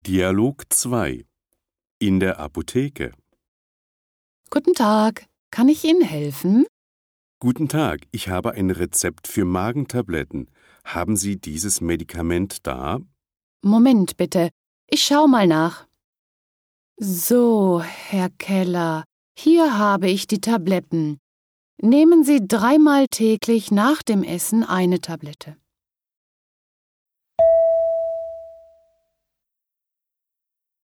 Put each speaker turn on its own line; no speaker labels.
Dialog 2 in der Apotheke.
Guten Tag, kann ich Ihnen helfen?
Guten Tag, ich habe ein Rezept für Magentabletten. Haben Sie dieses Medikament da?
Moment bitte, ich schau mal nach. So, Herr Keller, hier habe ich die Tabletten. Nehmen Sie 3-mal täglich nach dem Essen eine Tablette.